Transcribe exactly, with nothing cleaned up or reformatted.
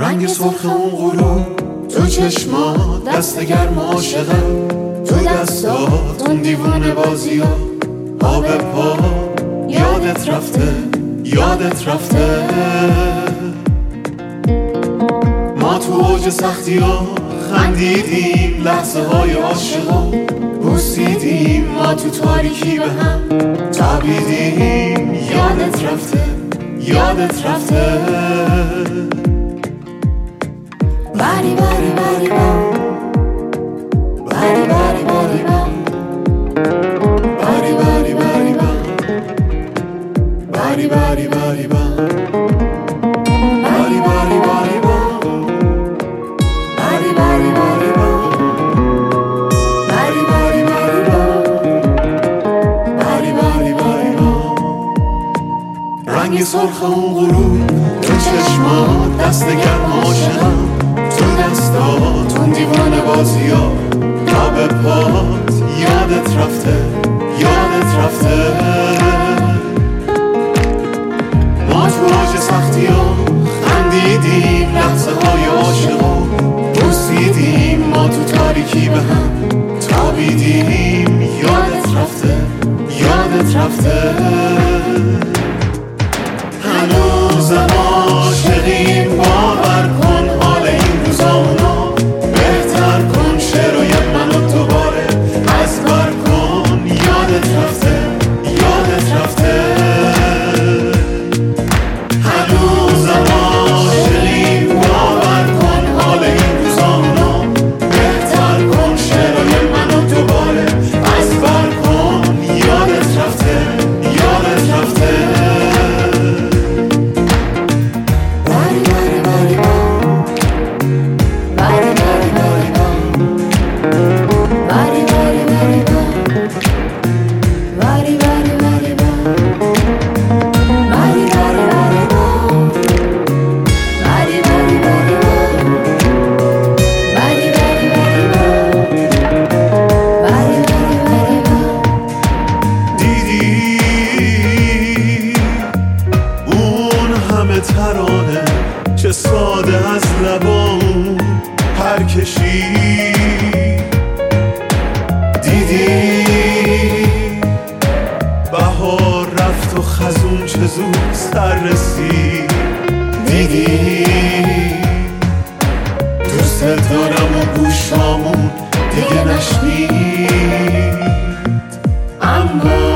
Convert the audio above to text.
رنگ سرخ اون غروب تو چشمات، دست گرم عاشقم تو دستات، اون دیوونه بازی ها پا به پا، یادت رفته یادت رفته. ما تو اوج سختی ها خندیدیم، لحظه های عاشقا بوسیدیم، ما تو تاریکی به هم تابیدیم، یادت رفته یادت رفته. باری باری باری باری باری باری باری باری باری باری باری باری رنگ سرخ اون غروب تو چشمات، دست گرم عاشقم تو دستات، اون دیوانه بازی ها پا به پات، یادت رفته یادت رفته. ما تو اوج سختی ها خندیدیم، لحظه های عاشقا بوسیدیم، ما تو تاریکی به هم تابیدیم، یادت رفته یادت رفته. هنوزم عاشقیم، باور کن حال این روزا اونا بهتر کن، شعرهای منو دوباره از بر کن، یادت رفته یادت رفته. هنوزم عاشقیم، باور کن حال این روزا اونا بهتر کن، شعرهای منو دوباره از بر کن، یادت رفته یادت رفته. ترانه چه ساده از لبام پر کشی، دیدی بهار رفت و خزون چه زود سر رسید، دیدی دوست دارم و گوشامون دیگه نشنید، اما